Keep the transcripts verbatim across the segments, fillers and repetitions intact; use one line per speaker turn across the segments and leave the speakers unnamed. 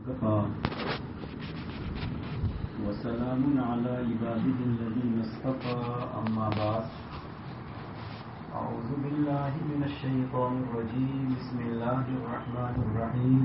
وكفى وسلام على عباده الذين اصطفى أما بعد أعوذ بالله من الشيطان الرجيم بسم الله الرحمن الرحيم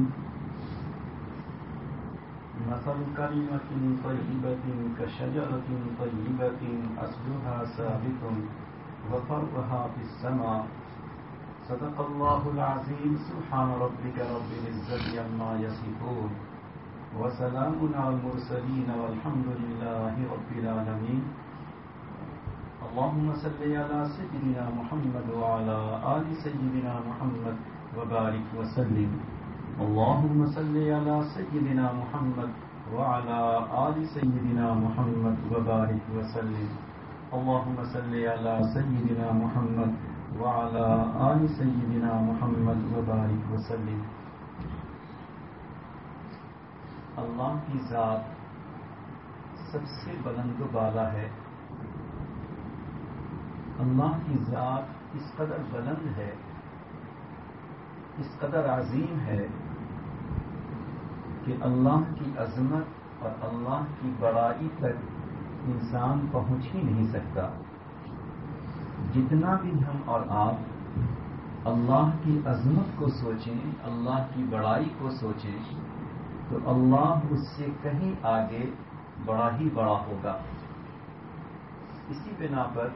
مثل كلمة طيبة كشجرة طيبة أصلها ثابت وفرعها في السماء صدق الله العظيم سبحان ربك رب العزة عما يصفون وسلام على المرسلين والحمد لله رب العالمين اللهم صل على سيدنا محمد وعلى آل سيدنا محمد وبارك وسلم اللهم صل على سيدنا محمد وعلى آل سيدنا محمد وبارك وسلم اللهم صل على سيدنا محمد وعلى آل سيدنا محمد وبارك وسلم. اللہ کی ذات سب سے بلند و بالا ہے. اللہ کی ذات اس قدر بلند ہے, اس قدر عظیم ہے کہ اللہ کی عظمت اور اللہ کی بڑائی تک انسان پہنچ ہی نہیں سکتا. جتنا بھی ہم اور آپ اللہ کی عظمت کو سوچیں, اللہ کی بڑائی کو سوچیں, تو اللہ اس سے کہیں آگے بڑا ہی بڑا ہوگا. اسی بنا پر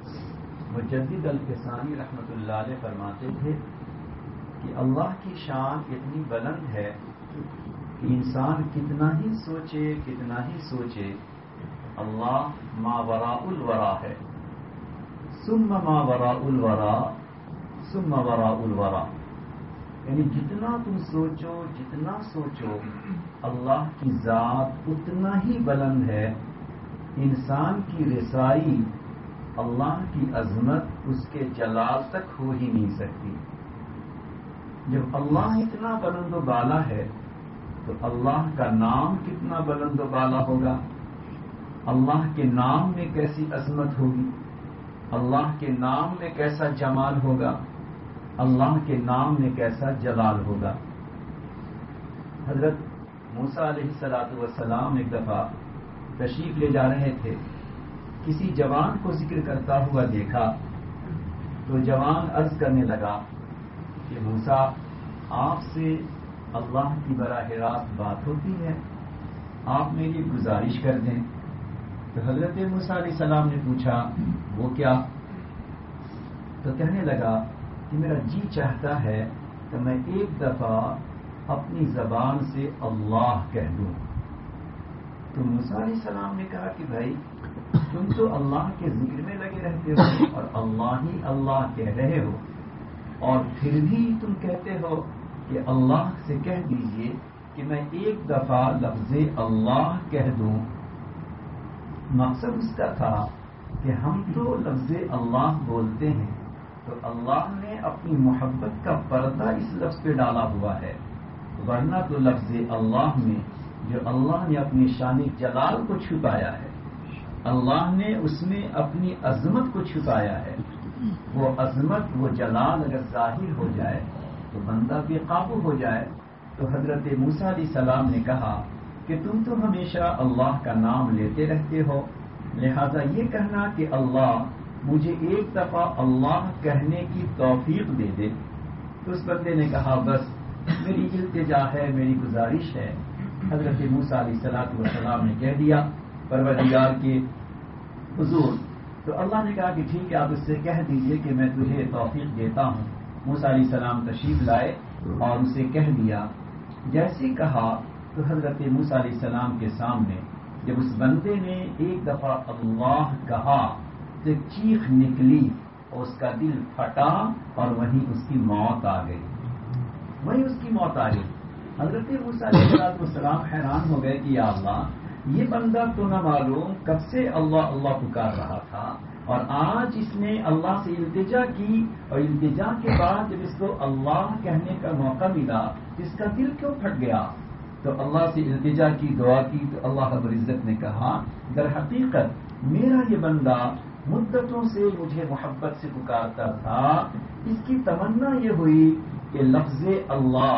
مجدد الفسانی رحمۃ اللہ علیہ فرماتے تھے کہ اللہ کی شان اتنی بلند ہے کہ انسان کتنا ہی سوچے کتنا ہی سوچے اللہ ما وراء الورا ہے. ثم ما وراء الورا ثم وراء الورا, یعنی جتنا تم سوچو جتنا سوچو اللہ کی ذات اتنا ہی بلند ہے. انسان کی رسائی اللہ کی عظمت اس کے جلال تک ہو ہی نہیں سکتی. جب اللہ اتنا بلند و بالا ہے تو اللہ کا نام کتنا بلند و بالا ہوگا. اللہ کے نام میں کیسی عظمت ہوگی, اللہ کے نام میں کیسا جمال ہوگا, اللہ کے نام میں کیسا جلال ہوگا. حضرت موسیٰ علیہ الصلوۃ والسلام ایک دفعہ تشریف لے جا رہے تھے, کسی جوان کو ذکر کرتا ہوا دیکھا تو جوان عرض کرنے لگا کہ موسیٰ آپ سے اللہ کی براہ راست بات ہوتی ہے, آپ میری گزارش کر دیں. تو حضرت موسیٰ علیہ السلام نے پوچھا وہ کیا؟ تو کہنے لگا کہ میرا جی چاہتا ہے کہ میں ایک دفعہ اپنی زبان سے اللہ کہہ دوں. تو موسیٰ علیہ السلام نے کہا کہ بھائی تم تو اللہ کے ذکر میں لگے رہتے ہو اور اللہ ہی اللہ کہہ رہے ہو, اور پھر بھی تم کہتے ہو کہ اللہ سے کہہ دیجئے کہ میں ایک دفعہ لفظ اللہ کہہ دوں. مقصد اس کا تھا کہ ہم تو لفظ اللہ بولتے ہیں تو اللہ نے اپنی محبت کا پردہ اس لفظ پہ ڈالا ہوا ہے, ورنہ تو لفظ اللہ میں جو اللہ نے اپنی شان جلال کو چھپایا ہے, اللہ نے اس میں اپنی عظمت کو چھپایا ہے. وہ عظمت وہ جلال اگر ظاہر ہو جائے تو بندہ بے قابو ہو جائے. تو حضرت موسیٰ علیہ السلام نے کہا کہ تم تو ہمیشہ اللہ کا نام لیتے رہتے ہو, لہذا یہ کہنا کہ اللہ مجھے ایک دفعہ اللہ کہنے کی توفیق دے دے. تو اس بندے نے کہا بس میری التجا ہے, میری گزارش ہے. حضرت موسیٰ علیہ السلام نے کہہ دیا پروردگار کے حضور. تو اللہ نے کہا کہ ٹھیک ہے آپ اس سے کہہ دیجئے کہ میں تجھے توفیق دیتا ہوں. موسیٰ علیہ السلام تشریف لائے اور اسے کہہ دیا. جیسے کہا تو حضرت موسیٰ علیہ السلام کے سامنے جب اس بندے نے ایک دفعہ اللہ کہا تو چیخ نکلی اور اس کا دل پھٹا اور وہیں اس کی موت آ گئی. وہیں اس کی موت آ گئی. حضرت موسیٰ علیہ السلام حیران ہو گئے کہ یا اللہ یہ بندہ تو نہ معلوم کب سے اللہ اللہ پکار رہا تھا, اور آج اس نے اللہ سے التجا کی, اور التجا کے بعد جب اس کو اللہ کہنے کا موقع ملا اس کا دل کیوں پھٹ گیا. تو اللہ سے التجا کی, دعا کی, تو اللہ رب العزت نے کہا در حقیقت میرا یہ بندہ مدتوں سے مجھے محبت سے پکارتا تھا, اس کی تمنا یہ ہوئی کہ لفظ اللہ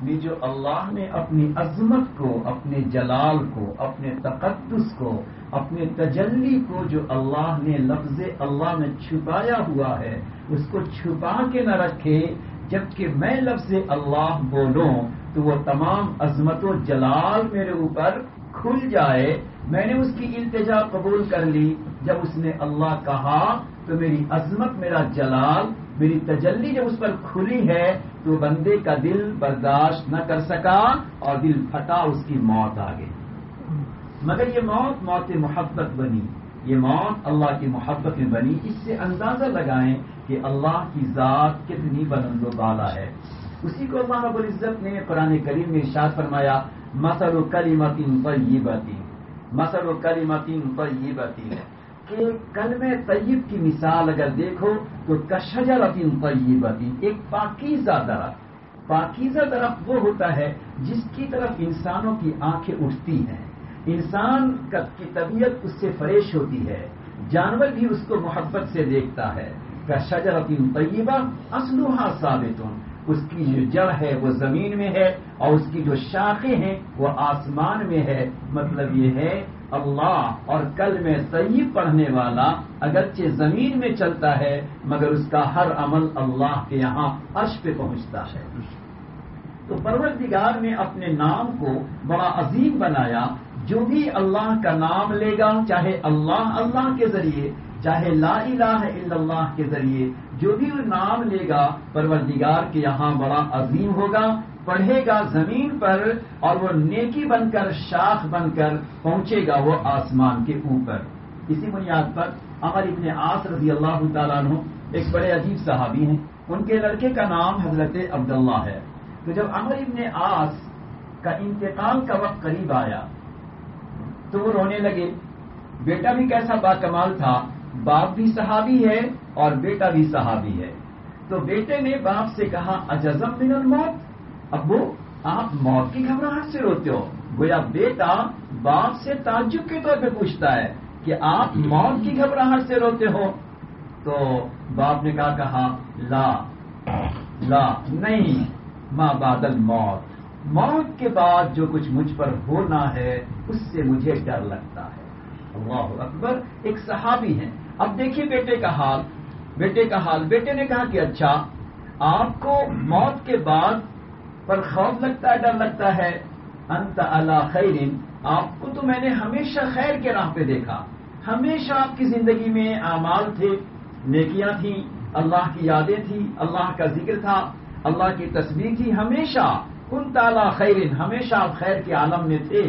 یہ جو اللہ نے اپنی عظمت کو، اپنے جلال کو، اپنے تقدس کو، اپنے تجلی کو جو اللہ نے لفظ اللہ میں چھپایا ہوا ہے، اس کو چھپا کے نہ رکھے، جبکہ میں لفظ اللہ بولوں تو وہ تمام عظمت و جلال میرے اوپر کھل جائے. میں نے اس کی التجا قبول کر لی. جب اس نے اللہ کہا تو میری عظمت، میرا جلال، میری تجلی جب اس پر کھلی ہے تو بندے کا دل برداشت نہ کر سکا اور دل پھٹا، اس کی موت آ گئی. مگر یہ موت موت محبت بنی، یہ موت اللہ کی محبت میں بنی. اس سے اندازہ لگائیں کہ اللہ کی ذات کتنی بلند و بالا ہے. اسی کو اللہ رب العزت نے قرآن کریم میں ارشاد فرمایا، مثل کلمۃ طیبۃ، مثل کلمۃ طیبۃ، کہ کلمہ طیب کی مثال اگر دیکھو تو کشجرۃ طیبۃ، ایک پاکیزہ درخت. پاکیزہ درخت وہ ہوتا ہے جس کی طرف انسانوں کی آنکھیں اٹھتی ہیں، انسان کی طبیعت اس سے فریش ہوتی ہے، جانور بھی اس کو محبت سے دیکھتا ہے. کشجرۃ طیبہ اصلھا ثابت، اس کی جو جڑ ہے وہ زمین میں ہے اور اس کی جو شاخیں ہیں وہ آسمان میں ہے. مطلب یہ ہے اللہ اور کلمہ طیب پڑھنے والا اگرچہ زمین میں چلتا ہے مگر اس کا ہر عمل اللہ کے یہاں عرش پہ پہنچتا ہے. تو پروردگار نے اپنے نام کو بڑا عظیم بنایا. جو بھی اللہ کا نام لے گا، چاہے اللہ اللہ کے ذریعے، چاہے لا الہ الا اللہ کے ذریعے، جو بھی وہ نام لے گا پروردگار کے یہاں بڑا عظیم ہوگا. پڑھے گا زمین پر اور وہ نیکی بن کر، شاخ بن کر پہنچے گا وہ آسمان کے اوپر. اسی بنیاد پر عمر ابن عاص رضی اللہ تعالیٰ عنہ ایک بڑے عجیب صحابی ہیں. ان کے لڑکے کا نام حضرت عبداللہ ہے. تو جب عمر ابن عاص کا انتقال کا وقت قریب آیا تو وہ رونے لگے. بیٹا بھی کیسا باکمال تھا، باپ بھی صحابی ہے اور بیٹا بھی صحابی ہے. تو بیٹے نے باپ سے کہا، اجزم من الموت، ابو آپ موت کی گھبراہٹ سے روتے ہو. گویا بیٹا باپ سے تعجب کے طور پہ پوچھتا ہے کہ آپ موت کی گھبراہٹ سے روتے ہو. تو باپ نے کہا کہا لا لا نہیں، ما بعد الموت، موت کے بعد جو کچھ مجھ پر ہونا ہے اس سے مجھے ڈر لگتا ہے. اللہ اکبر، ایک صحابی ہیں. اب دیکھیے بیٹے کا حال، بیٹے کا حال. بیٹے نے کہا کہ اچھا آپ کو موت کے بعد پر خوف لگتا ہے، ڈر لگتا ہے. انت علی خیر، آپ کو تو میں نے ہمیشہ خیر کے راہ پہ دیکھا، ہمیشہ آپ کی زندگی میں اعمال تھے، نیکیاں تھیں، اللہ کی یادیں تھیں، اللہ کا ذکر تھا، اللہ کی تسبیح تھی. ہمیشہ کنت علی خیر، ہمیشہ آپ خیر کے عالم میں تھے.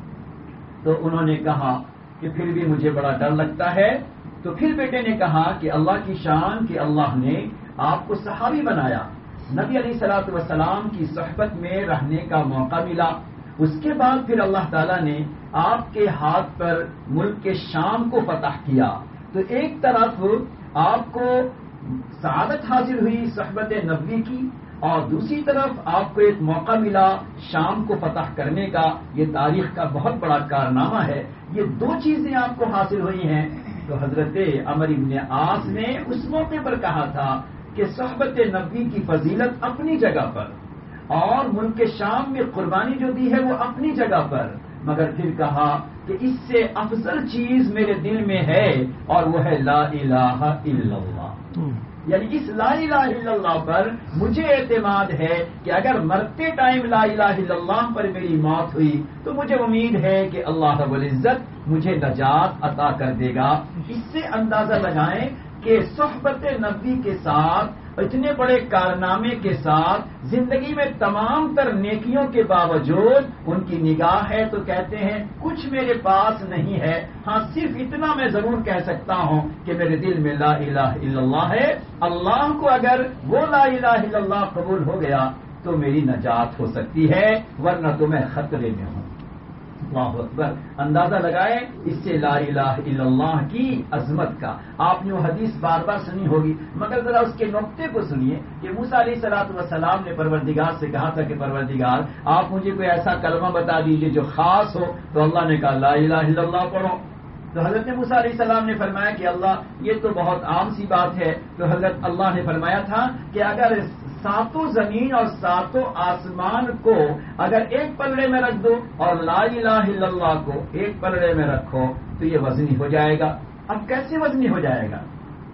تو انہوں نے کہا کہ پھر بھی مجھے بڑا ڈر لگتا ہے. تو پھر بیٹے نے کہا کہ اللہ کی شان کہ اللہ نے آپ کو صحابی بنایا، نبی علیہ الصلوۃ والسلام کی صحبت میں رہنے کا موقع ملا. اس کے بعد پھر اللہ تعالیٰ نے آپ کے ہاتھ پر ملک کے شام کو فتح کیا. تو ایک طرف آپ کو سعادت حاصل ہوئی صحبت نبوی کی اور دوسری طرف آپ کو ایک موقع ملا شام کو فتح کرنے کا. یہ تاریخ کا بہت بڑا کارنامہ ہے. یہ دو چیزیں آپ کو حاصل ہوئی ہیں. تو حضرت عمر ابن عاص نے اس موقع پر کہا تھا کہ صحبت نبی کی فضیلت اپنی جگہ پر اور ملک شام میں قربانی جو دی ہے وہ اپنی جگہ پر، مگر پھر کہا کہ اس سے افضل چیز میرے دل میں ہے اور وہ ہے لا الہ الا اللہ. یعنی اس لا الہ الا اللہ پر مجھے اعتماد ہے کہ اگر مرتے ٹائم لا الہ الا اللہ پر میری موت ہوئی تو مجھے امید ہے کہ اللہ رب العزت مجھے نجات عطا کر دے گا. اس سے اندازہ لگائیں کہ صحبت نبی کے ساتھ، اتنے بڑے کارنامے کے ساتھ، زندگی میں تمام تر نیکیوں کے باوجود ان کی نگاہ ہے تو کہتے ہیں کچھ میرے پاس نہیں ہے. ہاں صرف اتنا میں ضرور کہہ سکتا ہوں کہ میرے دل میں لا الہ الا اللہ ہے. اللہ کو اگر وہ لا الہ الا اللہ قبول ہو گیا تو میری نجات ہو سکتی ہے، ورنہ تو میں خطرے میں ہوں. اللہ اکبر. اندازہ لگائے اس سے لا الہ الا اللہ کی عظمت کا. آپ نے وہ حدیث بار بار سنی ہوگی مگر ذرا اس کے نقطے کو سنیے کہ موسیٰ علیہ الصلوۃ والسلام نے پروردگار سے کہا تھا کہ پروردگار آپ مجھے کوئی ایسا کلمہ بتا دیجئے جو خاص ہو. تو اللہ نے کہا لا الہ الا اللہ پڑھو. تو حضرت موسیٰ علیہ السلام نے فرمایا کہ اللہ یہ تو بہت عام سی بات ہے. تو حضرت اللہ نے فرمایا تھا کہ اگر ساتوں زمین اور ساتوں آسمان کو اگر ایک پلڑے میں رکھ دو اور لا الہ الا اللہ کو ایک پلڑے میں رکھو تو یہ وزنی ہو جائے گا. اب کیسے وزنی ہو جائے گا؟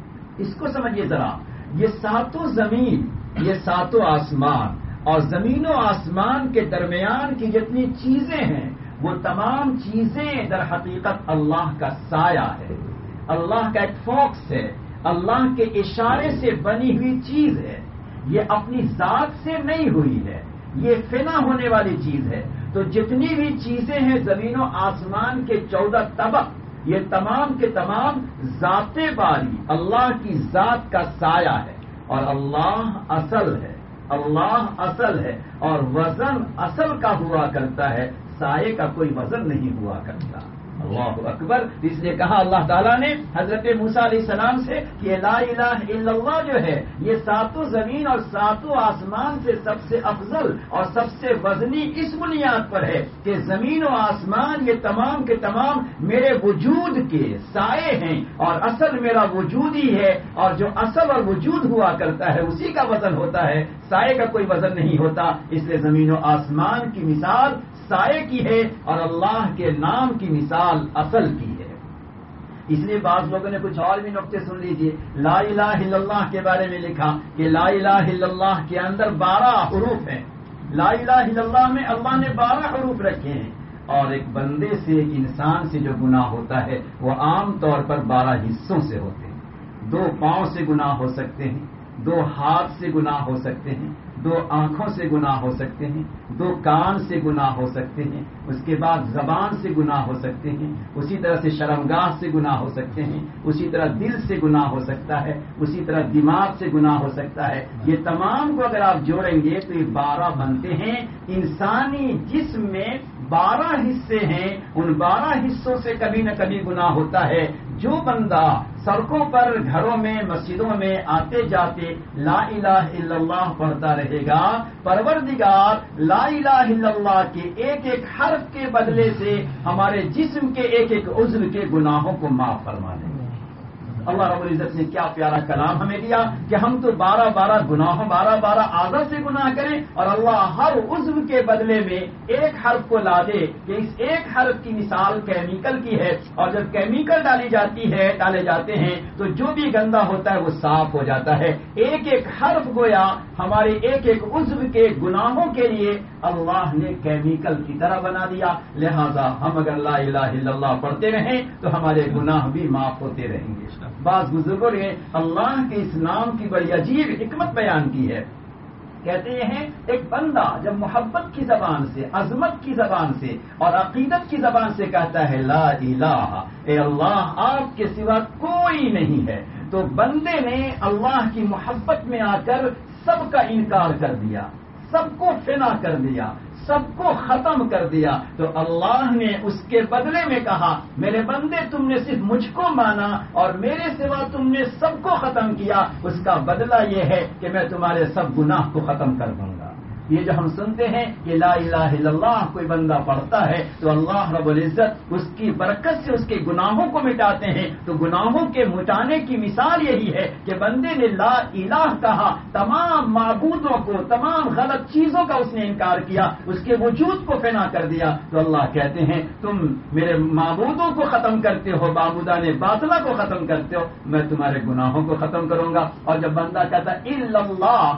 اس کو سمجھیے ذرا. یہ ساتوں زمین، یہ ساتوں آسمان اور زمین و آسمان کے درمیان کی جتنی چیزیں ہیں وہ تمام چیزیں در حقیقت اللہ کا سایہ ہے، اللہ کا ایک فوکس ہے، اللہ کے اشارے سے بنی ہوئی چیز ہے. یہ اپنی ذات سے نہیں ہوئی ہے، یہ فنا ہونے والی چیز ہے. تو جتنی بھی چیزیں ہیں زمین و آسمان کے چودہ طبق، یہ تمام کے تمام ذات باری اللہ کی ذات کا سایہ ہے. اور اللہ اصل ہے، اللہ اصل ہے اور وزن اصل کا ہوا کرتا ہے، سائے کا کوئی وزن نہیں ہوا کرتا. اللہ اکبر. اس لیے کہا اللہ تعالیٰ نے حضرت موسیٰ علیہ السلام سے کہ لا الہ الا اللہ جو ہے یہ ساتوں زمین اور ساتوں آسمان سے سب سے افضل اور سب سے وزنی اس بنیاد پر ہے کہ زمین و آسمان یہ تمام کے تمام میرے وجود کے سائے ہیں اور اصل میرا وجود ہی ہے. اور جو اصل اور وجود ہوا کرتا ہے اسی کا وزن ہوتا ہے، سائے کا کوئی وزن نہیں ہوتا. اس لیے زمین و آسمان کی مثال سائے کی ہے اور اللہ کے نام کی مثال اصل کی ہے. اس لیے بعض لوگوں نے کچھ اور بھی نقطے سن لیجئے. لا الہ الا اللہ کے بارے میں لکھا کہ لا الہ الا اللہ کے اندر بارہ حروف ہیں. لا الہ الا اللہ میں اللہ نے بارہ حروف رکھے ہیں. اور ایک بندے سے، ایک انسان سے جو گناہ ہوتا ہے وہ عام طور پر بارہ حصوں سے ہوتے ہیں. دو پاؤں سے گناہ ہو سکتے ہیں، دو ہاتھ سے گناہ ہو سکتے ہیں، دو آنکھوں سے گناہ ہو سکتے ہیں، دو کان سے گناہ ہو سکتے ہیں، اس کے بعد زبان سے گناہ ہو سکتے ہیں، اسی طرح سے شرمگاہ سے گناہ ہو سکتے ہیں، اسی طرح دل سے گناہ ہو سکتا ہے، اسی طرح دماغ سے گناہ ہو سکتا ہے. یہ تمام کو اگر آپ جوڑیں گے تو یہ بارہ بنتے ہیں. انسانی جسم میں بارہ حصے ہیں، ان بارہ حصوں سے کبھی نہ کبھی گناہ ہوتا ہے. جو بندہ سڑکوں پر، گھروں میں، مسجدوں میں آتے جاتے لا الہ الا اللہ پڑھتا رہے گا، پروردگار لا الہ الا اللہ کے ایک ایک حرف کے بدلے سے ہمارے جسم کے ایک ایک عضو کے گناہوں کو معاف فرما دیں گے. اللہ رب العزت نے کیا پیارا کلام ہمیں دیا کہ ہم تو بارہ بارہ گناہوں بارہ بارہ اعضاء سے گناہ کریں اور اللہ ہر عضو کے بدلے میں ایک حرف کو لا دے کہ اس ایک حرف کی مثال کیمیکل کی ہے اور جب کیمیکل ڈالی جاتی ہے ڈالے جاتے ہیں تو جو بھی گندا ہوتا ہے وہ صاف ہو جاتا ہے. ایک ایک حرف گویا ہمارے ایک ایک عضو کے گناہوں کے لیے اللہ نے کیمیکل کی طرح بنا دیا. لہذا ہم اگر لا الہ الا اللہ پڑھتے رہیں تو ہمارے گناہ بھی معاف ہوتے رہیں گے. بعض بزرگوں نے اللہ کے اس نام کی بڑی عجیب حکمت بیان کی ہے. کہتے ہیں ایک بندہ جب محبت کی زبان سے، عظمت کی زبان سے اور عقیدت کی زبان سے کہتا ہے لا الہ اے اللہ آپ کے سوا کوئی نہیں ہے، تو بندے نے اللہ کی محبت میں آ کر سب کا انکار کر دیا، سب کو فنا کر دیا، سب کو ختم کر دیا. تو اللہ نے اس کے بدلے میں کہا میرے بندے تم نے صرف مجھ کو مانا اور میرے سوا تم نے سب کو ختم کیا، اس کا بدلہ یہ ہے کہ میں تمہارے سب گناہ کو ختم کر دوں گا. یہ جو ہم سنتے ہیں کہ لا الہ الا اللہ کوئی بندہ پڑھتا ہے تو اللہ رب العزت اس کی برکت سے اس کے گناہوں کو مٹاتے ہیں. تو گناہوں کے مٹانے کی مثال یہی ہے کہ بندے نے لا الہ کہا، تمام معبودوں کو، تمام غلط چیزوں کا اس نے انکار کیا، اس کے وجود کو فنا کر دیا. تو اللہ کہتے ہیں تم میرے معبودوں کو ختم کرتے ہو، معبودان باطلہ کو ختم کرتے ہو، میں تمہارے گناہوں کو ختم کروں گا. اور جب بندہ کہتا الا اللہ،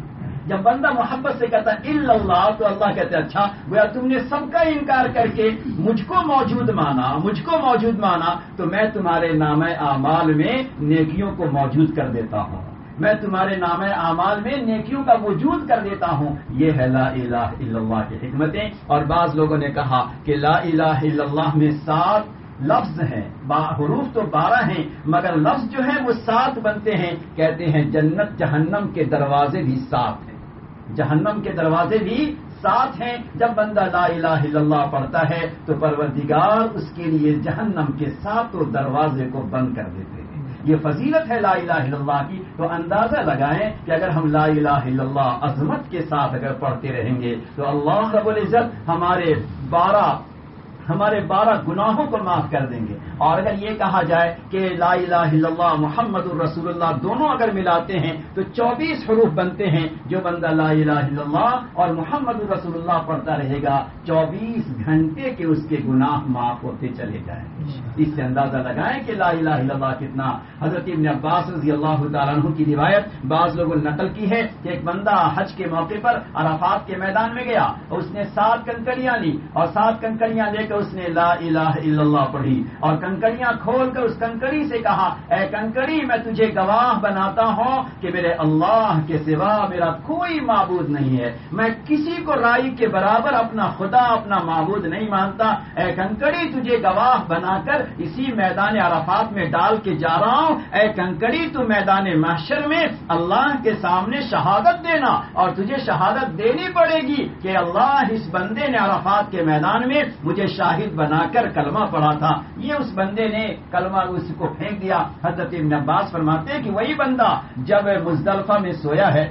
جب بندہ محبت سے کہتا ہے الا اللہ تو اللہ کہتے ہیں اچھا گویا تم نے سب کا انکار کر کے مجھ کو موجود مانا، مجھ کو موجود مانا تو میں تمہارے نامہ اعمال میں نیکیوں کو موجود کر دیتا ہوں، میں تمہارے نامہ اعمال میں نیکیوں کا وجود کر دیتا ہوں. یہ ہے لا الہ الا اللہ کی حکمتیں. اور بعض لوگوں نے کہا کہ لا الہ الا اللہ میں سات لفظ ہیں، حروف تو بارہ ہیں مگر لفظ جو ہیں وہ سات بنتے ہیں. کہتے ہیں جنت جہنم کے دروازے بھی سات ہیں، جہنم کے دروازے بھی ساتھ ہیں. جب بندہ لا الہ الا اللہ پڑھتا ہے تو پروردگار اس کے لیے جہنم کے ساتوں دروازے کو بند کر دیتے ہیں. یہ فضیلت ہے لا الہ الا اللہ کی. تو اندازہ لگائیں کہ اگر ہم لا الہ الا اللہ عظمت کے ساتھ اگر پڑھتے رہیں گے تو اللہ رب العزت ہمارے بارہ ہمارے بارہ گناہوں کو معاف کر دیں گے. اور اگر یہ کہا جائے کہ لا الہ الا اللہ محمد الرسول اللہ دونوں اگر ملاتے ہیں تو چوبیس حروف بنتے ہیں. جو بندہ لا الہ الا اللہ اور محمد الرسول اللہ پڑھتا رہے گا چوبیس گھنٹے کے اس کے گناہ معاف ہوتے چلے جائیں گے. اس سے اندازہ لگائیں کہ لا الہ الا اللہ کتنا. حضرت ابن عباس رضی اللہ تعالیٰ عنہ کی روایت بعض لوگوں نے نقل کی ہے کہ ایک بندہ حج کے موقع پر عرفات کے میدان میں گیا اور اس نے سات کنکریاں لی اور سات کنکریاں لے کر اس نے لا الہ الا اللہ پڑھی اور کنکریاں کھول کر اس کنکری سے کہا اے کنکری میں تجھے گواہ بناتا ہوں کہ میرے اللہ کے سوا میرا کوئی معبود نہیں ہے. میں کسی کو رائی کے برابر اپنا خدا اپنا معبود نہیں مانتا. اے کنکری تجھے گواہ بنا کر اسی میدان عرفات میں ڈال کے جا رہا ہوں. اے کنکری تو میدان محشر میں اللہ کے سامنے شہادت دینا اور تجھے شہادت دینی پڑے گی کہ اللہ اس بندے نے عرفات کے میدان میں مجھے شاہد بنا کر کلمہ پڑھا تھا. یہ اس بندے نے کلمہ اس کو پھینک دیا. حضرت ابن عباس فرماتے ہیں کہ وہی بندہ جب مزدلفہ میں سویا ہے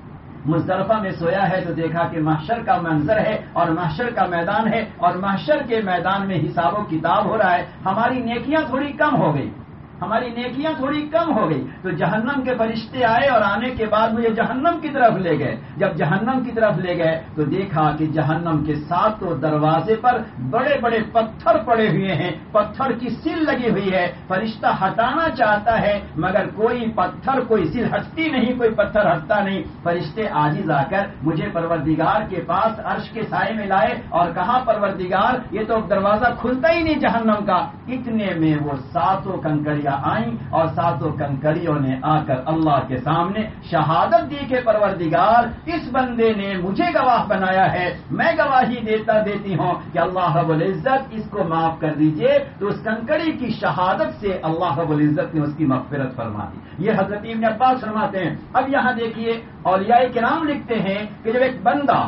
مزدلفہ میں سویا ہے تو دیکھا کہ محشر کا منظر ہے اور محشر کا میدان ہے اور محشر کے میدان میں حساب و کتاب ہو رہا ہے. ہماری نیکیاں تھوڑی کم ہو گئی ہماری نیکیاں تھوڑی کم ہو گئی تو جہنم کے فرشتے آئے اور آنے کے بعد مجھے جہنم کی طرف لے گئے. جب جہنم کی طرف لے گئے تو دیکھا کہ جہنم کے ساتوں دروازے پر بڑے بڑے پتھر پڑے ہوئے ہیں. پتھر کی سل لگی ہوئی ہے. فرشتہ ہٹانا چاہتا ہے مگر کوئی پتھر کوئی سل ہٹتی نہیں کوئی پتھر ہٹتا نہیں. فرشتے عاجز آ کر مجھے پروردگار کے پاس عرش کے سائے میں لائے اور کہا پروردگار یہ تو دروازہ کھلتا ہی نہیں جہنم کا. اتنے میں وہ ساتوں کنکریاں آئیں اور ساتوں کنکریوں نے آ کر اللہ کے سامنے شہادت دی کہ پروردگار اس بندے نے مجھے گواہ بنایا ہے. میں گواہی دیتا دیتی ہوں کہ اللہ رب العزت اس کو معاف کر دیجئے. تو اس کنکری کی شہادت سے اللہ رب العزت نے اس کی مغفرت فرما دی. یہ حضرت ابن عباس فرماتے ہیں. اب یہاں دیکھیے اولیاء کرام لکھتے ہیں کہ جب ایک بندہ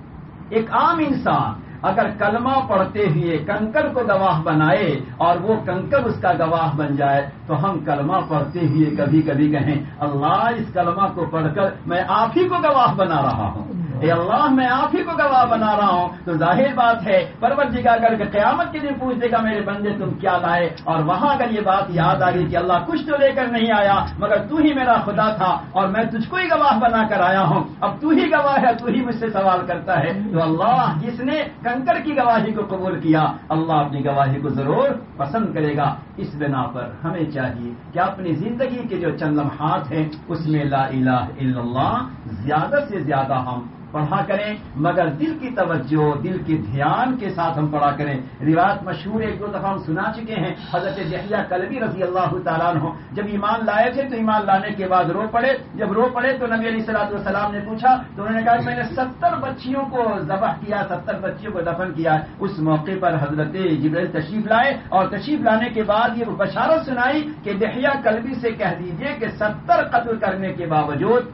ایک عام انسان اگر کلمہ پڑھتے ہوئے کنکر کو گواہ بنائے اور وہ کنکر اس کا گواہ بن جائے تو ہم کلمہ پڑھتے ہوئے کبھی کبھی کہیں اللہ اس کلمہ کو پڑھ کر میں آپ ہی کو گواہ بنا رہا ہوں. اے اللہ میں آپ ہی کو گواہ بنا رہا ہوں. تو ظاہر بات ہے پروردگار کر کے قیامت کے دن پوچھ دے گا میرے بندے تم کیا لائے. اور وہاں اگر یہ بات یاد آ گئی کہ اللہ کچھ تو لے کر نہیں آیا مگر تو ہی میرا خدا تھا اور میں تجھ کو ہی گواہ بنا کر آیا ہوں. اب تو ہی گواہ ہے تو ہی مجھ سے سوال کرتا ہے. تو اللہ جس نے کنکر کی گواہی کو قبول کیا اللہ اپنی گواہی کو ضرور پسند کرے گا. اس بنا پر ہمیں چاہیے کہ اپنی زندگی کے جو چند لمحات ہیں اس میں لا الہ الا اللہ زیادہ سے زیادہ ہم پڑھا کریں مگر دل کی توجہ دل کے دھیان کے ساتھ ہم پڑھا کریں. روایت مشہور ایک دو دفعہ ہم سنا چکے ہیں. حضرت دحیہ کلبی رضی اللہ تعالیٰ عنہ جب ایمان لائے تھے تو ایمان لانے کے بعد رو پڑے. جب رو پڑے تو نبی علیہ الصلوۃ والسلام نے پوچھا تو انہوں نے کہا کہ میں نے ستر بچیوں کو ذبح کیا ستر بچیوں کو دفن کیا. اس موقع پر حضرت جبرائیل تشریف لائے اور تشریف لانے کے بعد یہ بشارت سنائی کہ دحیہ کلبی سے کہہ دیجئے کہ ستر قتل کرنے کے باوجود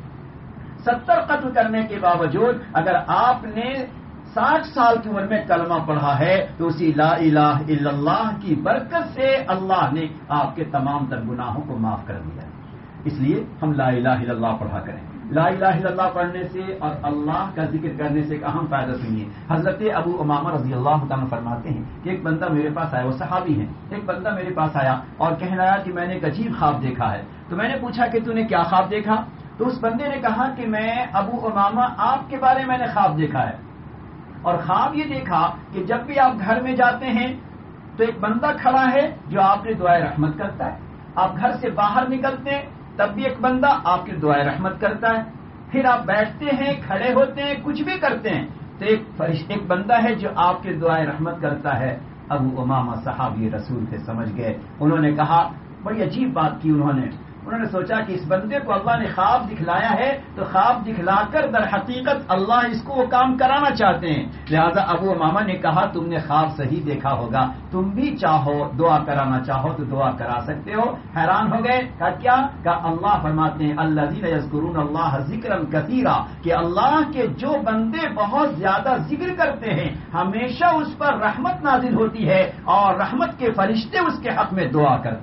ستر قتل کرنے کے باوجود اگر آپ نے ساٹھ سال کی عمر میں کلمہ پڑھا ہے تو اسی لا الہ الا اللہ کی برکت سے اللہ نے آپ کے تمام تر گناہوں کو معاف کر دیا. اس لیے ہم لا الہ الا اللہ پڑھا کریں. لا الہ الا اللہ پڑھنے سے اور اللہ کا ذکر کرنے سے ایک اہم فائدہ سنیے. حضرت ابو امامہ رضی اللہ تعالیٰ فرماتے ہیں کہ ایک بندہ میرے پاس آیا, وہ صحابی ہیں. ایک بندہ میرے پاس آیا اور کہنے لگا کہ میں نے ایک عجیب خواب دیکھا ہے. تو میں نے پوچھا کہ تو نے کیا خواب دیکھا؟ تو اس بندے نے کہا کہ میں ابو امامہ آپ کے بارے میں نے خواب دیکھا ہے اور خواب یہ دیکھا کہ جب بھی آپ گھر میں جاتے ہیں تو ایک بندہ کھڑا ہے جو آپ نے دعائے رحمت کرتا ہے. آپ گھر سے باہر نکلتے ہیں تب بھی ایک بندہ آپ کی دعائے رحمت کرتا ہے. پھر آپ بیٹھتے ہیں کھڑے ہوتے ہیں کچھ بھی کرتے ہیں تو ایک فرشتہ ایک بندہ ہے جو آپ کی دعائے رحمت کرتا ہے. ابو امامہ صحابی رسول سے سمجھ گئے. انہوں نے کہا بڑی عجیب بات کی. انہوں نے انہوں نے سوچا کہ اس بندے کو اللہ نے خواب دکھلایا ہے تو خواب دکھلا کر در حقیقت اللہ اس کو وہ کام کرانا چاہتے ہیں. لہذا ابو امامہ نے کہا تم نے خواب صحیح دیکھا ہوگا, تم بھی چاہو دعا کرانا چاہو تو دعا کرا سکتے ہو. حیران ہو گئے. کہا کیا؟ کہا اللہ فرماتے ہیں الذین یذکرون اللہ ذکرا کثیرا, کہ اللہ کے جو بندے بہت زیادہ ذکر کرتے ہیں ہمیشہ اس پر رحمت نازل ہوتی ہے اور رحمت کے فرشتے اس کے حق میں دعا کرتے ہیں.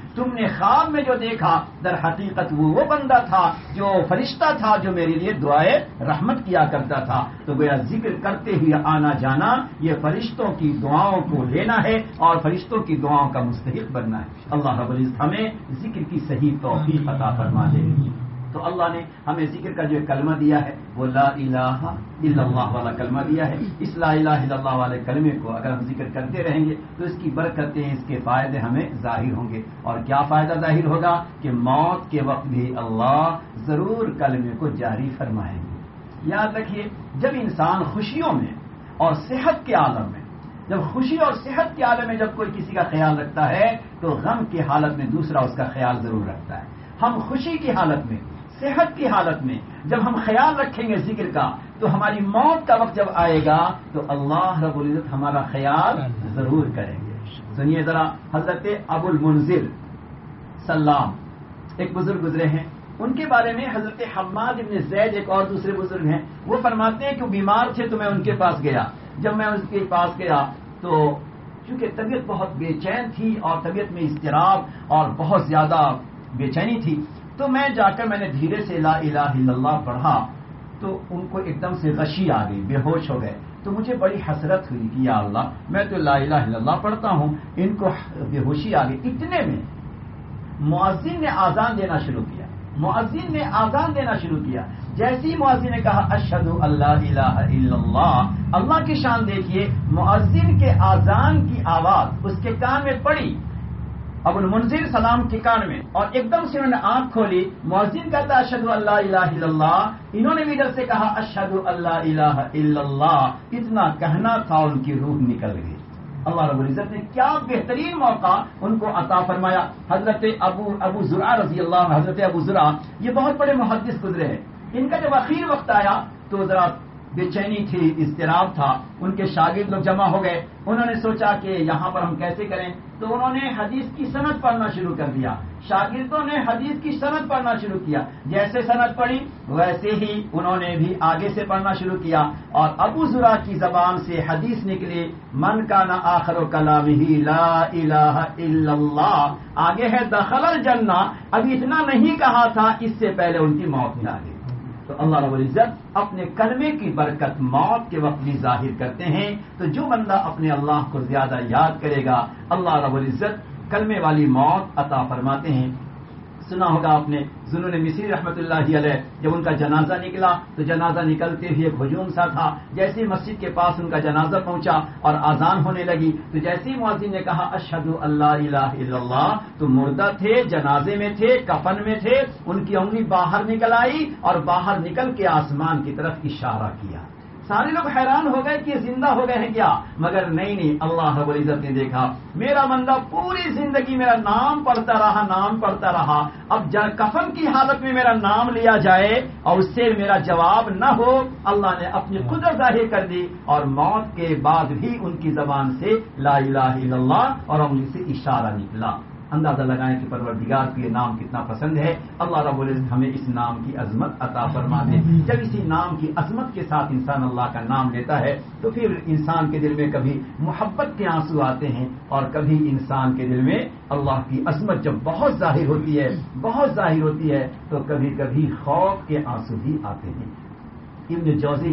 تم نے خواب میں جو دیکھا در حقیقت وہ وہ بندہ تھا جو فرشتہ تھا جو میرے لیے دعائے رحمت کیا کرتا تھا. تو گویا ذکر کرتے ہوئے آنا جانا یہ فرشتوں کی دعاؤں کو لینا ہے اور فرشتوں کی دعاؤں کا مستحق بننا ہے. اللہ رب العزت ہمیں ذکر کی صحیح توفیق عطا فرما دے. تو اللہ نے ہمیں ذکر کا جو کلمہ دیا ہے وہ لا الہ الا اللہ والا کلمہ دیا ہے. اس لا الہ الا اللہ والے کلمے کو اگر ہم ذکر کرتے رہیں گے تو اس کی برکتیں اس کے فائدے ہمیں ظاہر ہوں گے. اور کیا فائدہ ظاہر ہوگا کہ موت کے وقت بھی اللہ ضرور کلمے کو جاری فرمائیں گے. یاد رکھیے جب انسان خوشیوں میں اور صحت کے عالم میں جب خوشی اور صحت کے عالم میں جب کوئی کسی کا خیال رکھتا ہے تو غم کی حالت میں دوسرا اس کا خیال ضرور رکھتا ہے. ہم خوشی کی حالت میں صحت کی حالت میں جب ہم خیال رکھیں گے ذکر کا تو ہماری موت کا وقت جب آئے گا تو اللہ رب العزت ہمارا خیال ضرور کریں گے. سنیے ذرا حضرت ابو المنذر سلام ایک بزرگ گزرے ہیں. ان کے بارے میں حضرت حماد ابن زید ایک اور دوسرے بزرگ ہیں وہ فرماتے ہیں کہ وہ بیمار تھے تو میں ان کے پاس گیا. جب میں ان کے پاس گیا تو چونکہ طبیعت بہت بے چین تھی اور طبیعت میں اضطراب اور بہت زیادہ بے چینی تھی تو میں جا کر میں نے دھیرے سے لا الہ الا اللہ پڑھا تو ان کو ایک دم سے غشی آ گئی, بے ہوش ہو گئے. تو مجھے بڑی حسرت ہوئی کہ یا اللہ میں تو لا الہ الا اللہ پڑھتا ہوں, ان کو بے ہوشی آ گئی. اتنے میں مؤذن نے آذان دینا شروع کیا مؤذن نے آذان دینا شروع کیا. جیسے ہی مؤذن نے کہا اشہد ان لا الہ الا اللہ, اللہ کی شان دیکھیے, مؤذن کے آذان کی آواز اس کے کان میں پڑی ابو المنذر سلام کے کان میں, اور ایک دم سے انہوں نے آنکھ کھولی. مؤذن کہتا اشہد ان لا الہ الا اللہ, انہوں نے بھی ادھر سے کہا اشہد ان لا الہ الا اللہ. اتنا کہنا تھا ان کی روح نکل گئی. اللہ رب العزت نے کیا بہترین موقع ان کو عطا فرمایا. حضرت ابو ابو زرع رضی اللہ عنہ, حضرت ابو زرع یہ بہت بڑے محدث گزرے ہیں. ان کا جب اخیر وقت آیا تو ذرا بے چینی تھی, اضطراب تھا. ان کے شاگرد لوگ جمع ہو گئے. انہوں نے سوچا کہ یہاں پر ہم کیسے کریں, تو انہوں نے حدیث کی سند پڑھنا شروع کر دیا. شاگردوں نے حدیث کی سند پڑھنا شروع کیا. جیسے سند پڑھی ویسے ہی انہوں نے بھی آگے سے پڑھنا شروع کیا, اور ابو زرع کی زبان سے حدیث نکلی من کان آخر کلامہ لا الہ الا اللہ. آگے ہے دخل الجنہ. ابھی اتنا نہیں کہا تھا, اس سے پہلے ان کی موت میں آ گئی. تو اللہ رب العزت اپنے کلمے کی برکت موت کے وقت بھی ظاہر کرتے ہیں. تو جو بندہ اپنے اللہ کو زیادہ یاد کرے گا اللہ رب العزت کلمے والی موت عطا فرماتے ہیں. سنا ہوگا آپ نے ذوالنون مصری رحمۃ اللہ علیہ, جب ان کا جنازہ نکلا تو جنازہ نکلتے ہوئے ایک ہجوم سا تھا. جیسے مسجد کے پاس ان کا جنازہ پہنچا اور اذان ہونے لگی تو جیسے ہی مؤذن نے کہا اشہد ان لا الہ الا اللہ, تو مردہ تھے, جنازے میں تھے, کفن میں تھے, ان کی انگلی باہر نکل آئی اور باہر نکل کے آسمان کی طرف اشارہ کیا. سارے لوگ حیران ہو گئے کہ زندہ ہو گئے ہیں کیا, مگر نہیں نہیں, اللہ رب العزت نے دیکھا میرا بندہ پوری زندگی میرا نام پڑھتا رہا نام پڑھتا رہا. اب کفن کی حالت میں میرا نام لیا جائے اور اس سے میرا جواب نہ ہو, اللہ نے اپنی قدرت ظاہر کر دی اور موت کے بعد بھی ان کی زبان سے لا الہ الا اللہ اور انگلی سے اشارہ نکلا. اندازہ لگائیں کہ پروردگار کو یہ نام کتنا پسند ہے. اللہ رب العزت ہمیں اس نام کی عظمت عطا فرما دے. جب اسی نام کی عظمت کے ساتھ انسان اللہ کا نام لیتا ہے تو پھر انسان کے دل میں کبھی محبت کے آنسو آتے ہیں اور کبھی انسان کے دل میں اللہ کی عظمت جب بہت ظاہر ہوتی ہے بہت ظاہر ہوتی ہے تو کبھی کبھی خوف کے آنسو بھی آتے ہیں. ابن جوزی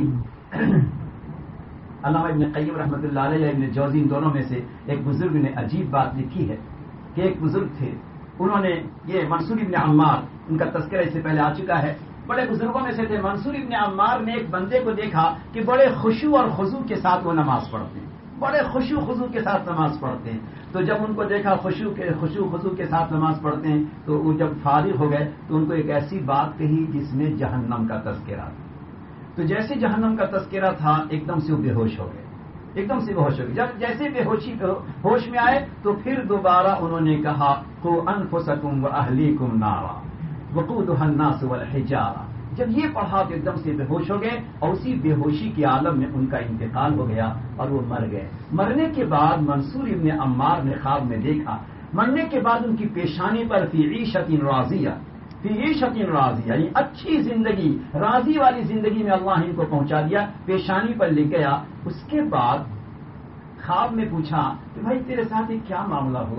علامہ ابن قیم رحمۃ اللہ علیہ, ابن جوزی, ان دونوں میں سے ایک بزرگ نے عجیب بات لکھی ہے کہ ایک بزرگ تھے, انہوں نے یہ منصور ابن عمار, ان کا تذکرہ اس سے پہلے آ چکا ہے, بڑے بزرگوں میں سے تھے. منصور ابن عمار نے ایک بندے کو دیکھا کہ بڑے خشوع اور خضوع کے ساتھ وہ نماز پڑھتے ہیں, بڑے خشوع خضوع کے ساتھ نماز پڑھتے ہیں. تو جب ان کو دیکھا خشوع کے خشوع خضوع کے ساتھ نماز پڑھتے ہیں تو وہ جب فارغ ہو گئے تو ان کو ایک ایسی بات کہی جس میں جہنم کا تذکرہ تھا. تو جیسے جہنم کا تذکرہ تھا ایک دم سے وہ بے ہوش ہو گئے, ایک دم سے بے ہوش ہو گئے. جب جیسے بے ہوشی ہوش میں آئے تو پھر دوبارہ انہوں نے کہا قو انفسکم واہلیکم نارا وقودها الناس والحجارہ. جب یہ پڑھا تو ایک دم سے بے ہوش ہو گئے اور اسی بے ہوشی کے عالم میں ان کا انتقال ہو گیا اور وہ مر گئے. مرنے کے بعد منصور ابن عمار نے خواب میں دیکھا, مرنے کے بعد ان کی پیشانی پر فی عیشۃ راضیہ, فی عیشۃ راضیہ یعنی اچھی زندگی, راضی والی زندگی میں اللہ ان کو پہنچا دیا, پیشانی پر لکھ گیا. اس کے بعد خواب میں پوچھا کہ بھائی تیرے ساتھ یہ کیا معاملہ ہوا,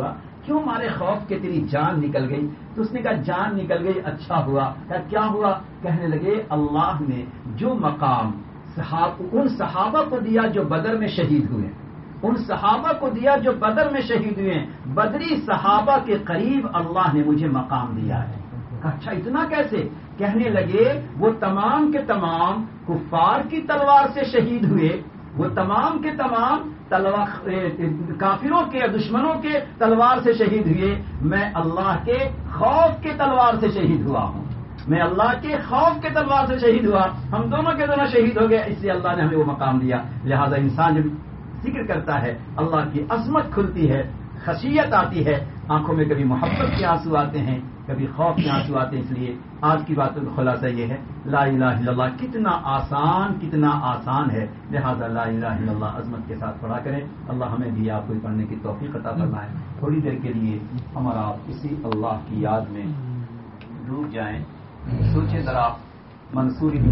کیوں مارے خوف کہ تیری جان نکل گئی؟ تو اس نے کہا جان نکل گئی، اچھا ہوا۔ کہا کیا ہوا؟ کہنے لگے اللہ نے جو مقام صحاب ان صحابہ کو دیا جو بدر میں شہید ہوئے، ان صحابہ کو دیا جو بدر میں شہید ہوئے، بدری صحابہ کے قریب اللہ نے مجھے مقام دیا ہے۔ کہا اچھا اتنا کیسے؟ کہنے لگے وہ تمام کے تمام کفار کی تلوار سے شہید ہوئے، وہ تمام کے تمام تلوار کافروں کے دشمنوں کے تلوار سے شہید ہوئے، میں اللہ کے خوف کے تلوار سے شہید ہوا ہوں، میں اللہ کے خوف کے تلوار سے شہید ہوا، ہم دونوں کے دونوں شہید ہو گئے، اس لیے اللہ نے ہمیں وہ مقام دیا۔ لہذا انسان جب ذکر کرتا ہے اللہ کی عظمت کھلتی ہے، خشیت آتی ہے، آنکھوں میں کبھی محبت کے آنسو آتے ہیں، کبھی خوف کے آنسو آتے ہیں۔ اس لیے آج کی باتوں کا خلاصہ یہ ہے لا الہ الا اللہ کتنا آسان کتنا آسان ہے، لہذا لا الہ الا اللہ عظمت کے ساتھ پڑھا کریں۔ اللہ ہمیں بھی آپ کو پڑھنے کی توفیق عطا فرمائے۔ تھوڑی دیر کے لیے ہمارا آپ اسی اللہ کی یاد میں ڈوب جائیں۔ سوچیں ذرا منصور ابن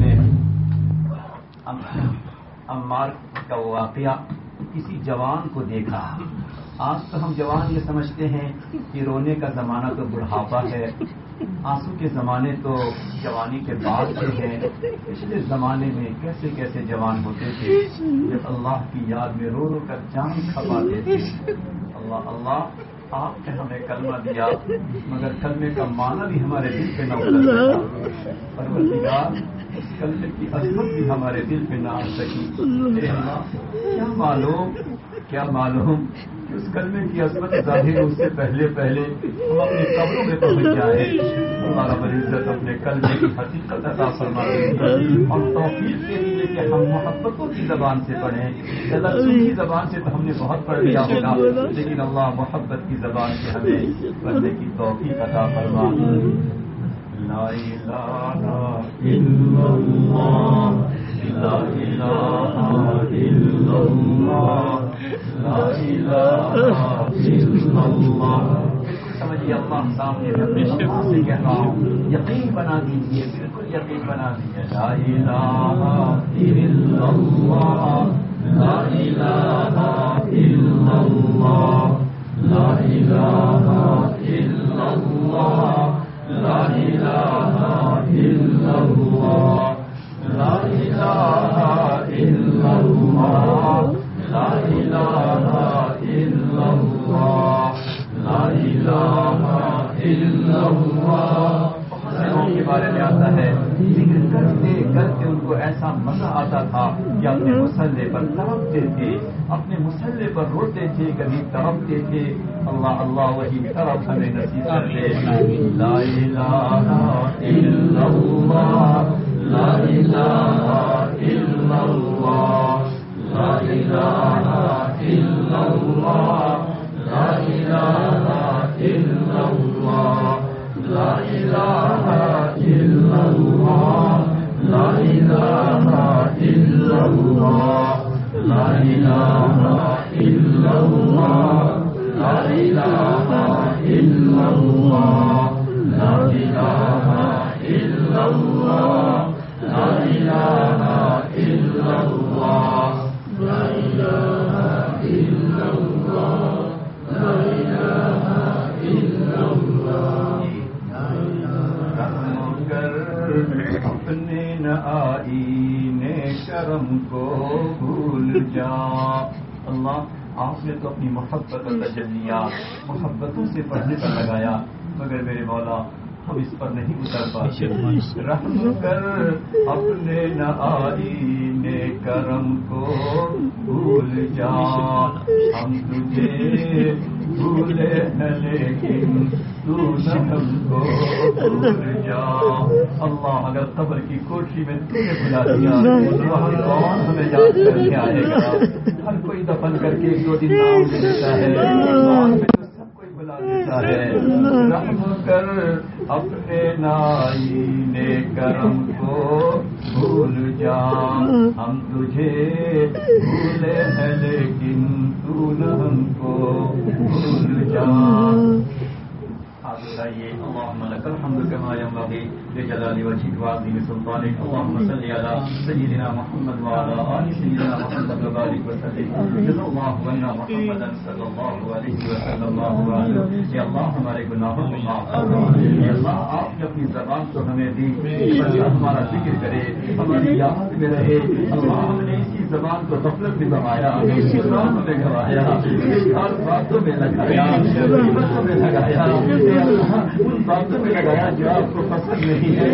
عمار کا واقعہ، کسی جوان کو دیکھا۔ آج تو ہم جوان یہ سمجھتے ہیں کہ رونے کا زمانہ تو بڑھاپا ہے، آنسو کے زمانے تو جوانی کے بعد کے ہیں۔ پچھلے زمانے میں کیسے کیسے جوان ہوتے تھے جب اللہ کی یاد میں رو رو کر جان کھپاتے تھے۔ اللہ اللہ آپ نے ہمیں کلمہ دیا مگر کلمے کا معنی بھی ہمارے دل پہ نہ اترا، پروردگار اس کلمے کی عظمت بھی ہمارے دل پہ نہ آ سکی۔ اے اللہ کیا معلوم کیا معلوم کہ اس کلمے کی عظمت ظاہر اس سے پہلے پہلے ہم اپنی قبروں میں پہنچ جائیں۔ ہمارا العزت اپنے کلمے کی حقیقت عطا فرما دے اور توفیق کے لیے کہ ہم محبتوں کی زبان سے پڑھیں۔ تلفظ کی زبان سے تو ہم نے بہت پڑھ لیا ہوگا، لیکن اللہ محبت کی زبان سے ہمیں پڑھنے کی توفیق عطا فرما۔ لا الہ الا اللہ لا الہ الا اللہ لا الہ الا اللہ۔ سمجھیے اللہ سامنے میں اپنے لفظوں سے کہہ رہا ہوں، یقین بنا دیجیے، بالکل یقین بنا دیجیے۔ لا الہ الا اللہ لا الہ الا اللہ لا الہ الا اللہ لا الہ الا اللہ لا الہ الا اللہ لا الہ الا اللہ لا الہ الا اللہ۔ مسلمانوں کے بارے میں آتا ہے ذکر کرتے کرتے ان کو ایسا مزہ آتا تھا کہ اپنے مسلح پر تڑپتے تھے، اپنے مسلح پر روتے تھے، کبھی تڑپتے تھے۔ اللہ اللہ وہی طرف ہمیں نصیب کر دے۔ لا الہ الا اللہ لا الہ الا اللہ لا الہ الا اللہ لا الہ الا اللہ لا الہ الا اللہ لا الہ الا اللہ لا الہ الا اللہ لا الہ الا اللہ لا الہ الا اللہ لا الہ الا اللہ لا الہ الا اللہ لا الہ الا اللہ۔ رحم کر اپنے نہ آئینے کرم کو بھول جا۔ اللہ آپ نے تو اپنی محبت اور تجلیات محبتوں سے پڑھنے پر لگایا، مگر میرے مولا ہم اس پر نہیں اتر پاتے۔ رحم کر اپنے نہ آئینے کرم کو بھول جا، ہم تجھے بھولے ہیں لیکن تو نہ ہم کو بھول جا۔ اللہ اگر قبر کی کوٹھی میں تو نے بلا دیا تو ہم کون ہمیں یاد کرنے آئے گا؟ ہر کوئی دفن کر کے ایک دو دن نام لے لیتا ہے، سب کوئی بلا دیتا ہے۔ رحم کر اپنے نائینے کرم کو بھول جا، ہم تجھے بھولے ہیں لیکن تو نہ ہم کو بھول جا۔ آپ بتائیے اللہم لک لك الحمد كما ينبغي لجلال وجهك وعظيم سلطانك. اللهم صل على سيدنا محمد وعلى آل سيدنا محمد وبارك وسلم. جزا الله عنا محمدا صلی اللہ علیہ وسلم. یا اللہ ہمارے گناہوں کو معاف کرو. یا اللہ آپ نے اپنی زبان تو ہمیں دی اللہ ہمارا ذکر کرے ہماری یاد میں رہے. اللہ ہم نے اسی زبان کو غفلت میں گوایا گناہوں میں گوایا باتوں میں لگایا قیمتوں میں لگایا ان باتوں میں لگایا جو آپ کو پسند نہیں ہے.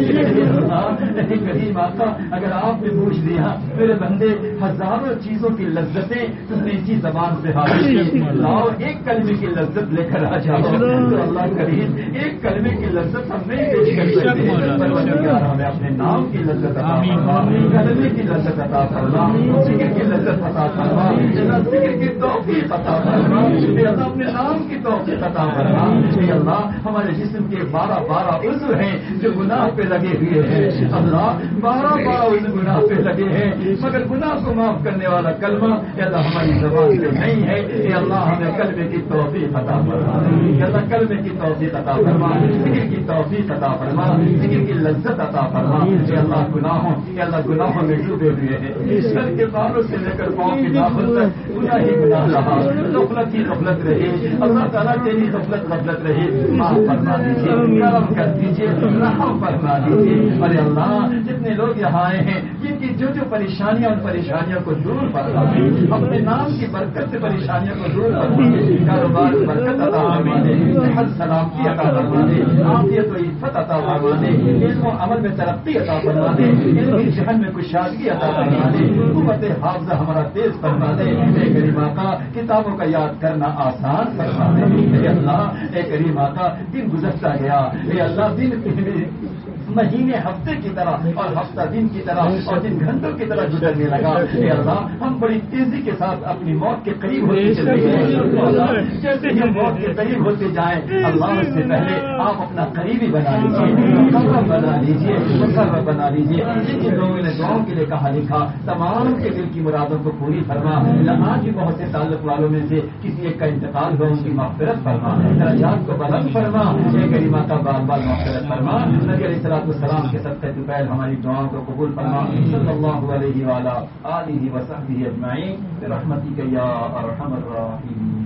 کریم آقا اگر آپ نے پوچھ دیا میرے بندے ہزاروں چیزوں کی لذتیں تم نے اسی زبان سے حاصل کی لاؤ ایک کلمے کی لذت لے کر آ جاؤ تو اللہ کریم ایک کلمے کی لذت ہم نہیں پیش کر سکتے. ہمیں اپنے نام کی لذت عطا فرما کلمے کی لذت عطا فرما ذکر کی لذت عطا فرما ذکر کی توفیق عطا فرما اللہ اپنے نام کی توفیق عطا فرما. اللہ ہمارے جسم کے بارہ بارہ عضو ہیں جو گناہ پہ لگے ہوئے ہیں. اللہ بارہ بارہ عضو گناہ پہ لگے ہیں مگر گناہ کو معاف کرنے والا کلمہ اللہ ہماری زبان سے نہیں ہے. اے اللہ ہمیں کلمے کی توفیق عطا فرما. اللہ کلمے کی توفیق عطا فرما ذکر کی توفیق عطا فرما ذکر کی لذت عطا فرما. اے اللہ گناہوں اے اللہ گناہوں میں ڈوبے ہوئے ہیں سر کے بالوں سے لے کر پاؤں کی ناخن تک گناہ ہی گناہ رہا غفلت ہی غفلت رہے. اللہ تعالیٰ تیری غفلت غفلت رہے معاف فرما دیجیے کرم کر دیجیے رحم فرما دیجیے. ارے اللہ جتنے لوگ یہاں آئے ہیں جن کی جو جو پریشانیاں ان پریشانیوں کو دور فرما دے اپنے نام کی برکت سے پریشانیوں کو دور فرما دے کاروبار کی برکت عطا فرما دے صحت سلامتی عطا فرما دے عافیت و عزت عطا فرما دے علم و عمل میں ترقی عطا فرما دے علم کی ذہن میں کشادگی عطا فرما دے قوت حافظہ ہمارا تیز فرما دے. اے کریم آقا کتابوں کا یاد کرنا آسان فرما دے. اے اللہ اے کریم آقا دن گزرتا گیا اے اللہ دن مہینے ہفتے کی طرح اور ہفتہ دن کی طرح اور دن گھنٹوں کی طرح گزرنے لگا. اے اللہ ہم بڑی تیزی کے ساتھ اپنی موت کے قریب ہوتے چلے گئے. جیسے ہی موت کے قریب ہوتے جائیں اللہ اس سے پہلے آپ اپنا قریبی بنا لیجیے مقرب بنا لیجیے مقرر بنا لیجیے. جن جن لوگوں نے دعاؤں کے لیے کہا لکھا تمام کے دل کی مرادوں کو پوری فرما. آج بھی بہت سے تعلق والوں میں سے کسی ایک کا انتقال ہو ان کی مغفرت فرما درجات کو بلند فرما. اے کریمہ کا بار بار مغفرت فرما. نبی علیہ السلام السلام کے صدقے دوپہر ہماری دعاؤں کو قبول فرما. صلی اللہ علیہ وآلہ آلہ وصحبہ اجمعین برحمتک یا ارحم الراحمین.